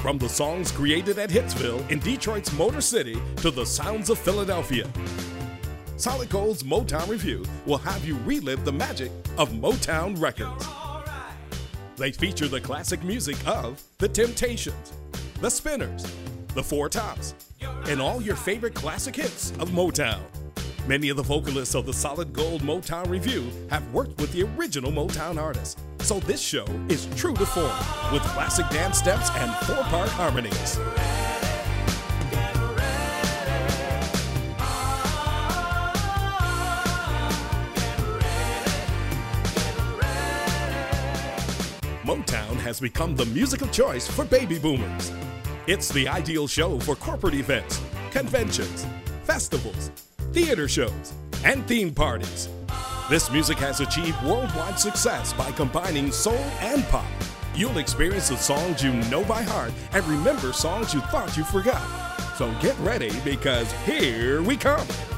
From the songs created at Hitsville in Detroit's Motor City to the sounds of Philadelphia, Solid Gold's Motown Review will have you relive the magic of Motown records. They feature the classic music of The Temptations, The Spinners, The Four Tops, and all your favorite classic hits of Motown. Many of the vocalists of the Solid Gold Motown Review have worked with the original Motown artists, so this show is true to form with classic dance steps and four-part harmonies. Motown has become the musical choice for baby boomers. It's the ideal show for corporate events, conventions, festivals, theater shows, and theme parties. This music has achieved worldwide success by combining soul and pop. You'll experience the songs you know by heart and remember songs you thought you forgot. So get ready because here we come.